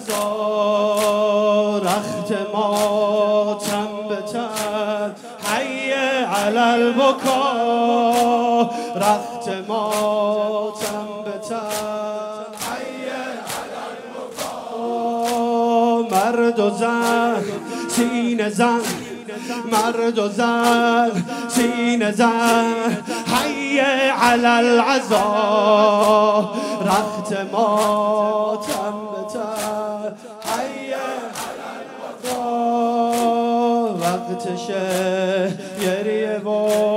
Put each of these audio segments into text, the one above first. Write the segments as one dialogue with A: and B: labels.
A: العزا رخت ماتم بتر حی علی البکا رخت ماتم بتر حی علی البکا مرد و زن سینه زن مرد و زن سینه زن حی علی العزا رخت ماتم بتر حی علی البکا وقت گریه و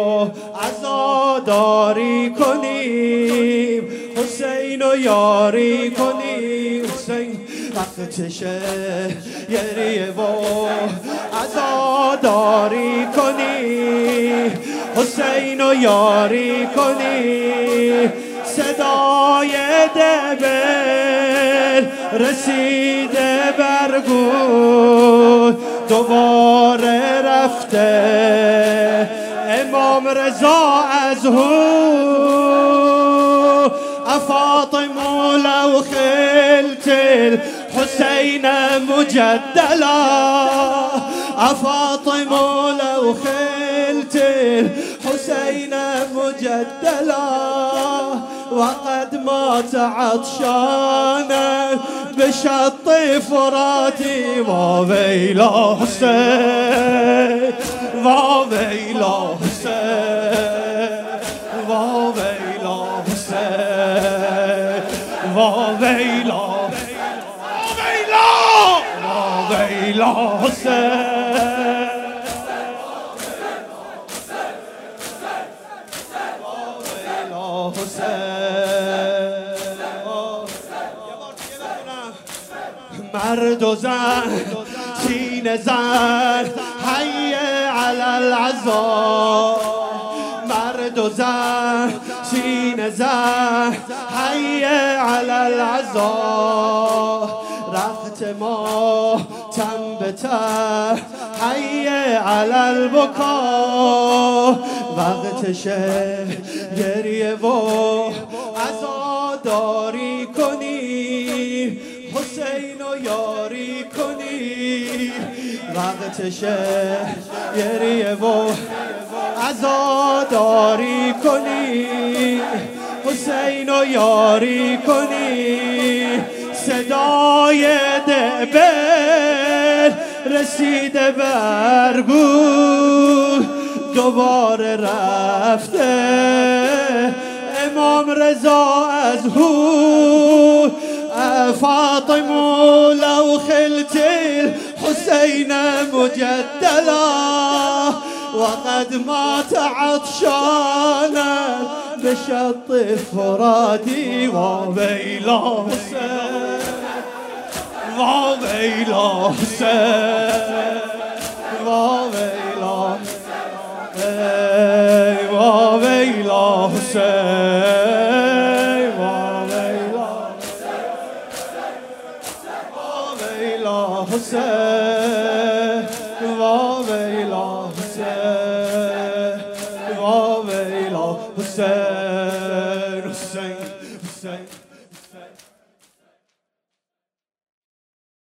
A: عزاداری کنیم حسین و یاری کنیم حسین وقت گریه و عزاداری کنیم حسین و یاری کنیم صدای دبل رسیده بر گوش دوباره رفته امام رضا از هو افاطمه لو خلت الحسین مجدلا افاطمه لو خلت الحسین مجدلا وقد مات عطشانا بشط فراتي وويلا حسين وويلا حسين وويلا حسين وويلا وويلا حسين مرد و زن سینه زن حی علی العزا مرد و زن سینه زن حی علی العزا رخت ماتم بتر حی علی البکا وقت گریه و عزاداری کنی حسین و یاری کنی وقت گریه و عزاداری کنی حسین و یاری کنی صدای دبل رسیده بر گوش دوباره رفته امام رضا از هو فاطمه لو خلت الحسين مجدلا وقد مات عطشانا بشط فرادي وويلا حسين وويلا حسين وويلا وويلا حسين وويلا حسين وويلا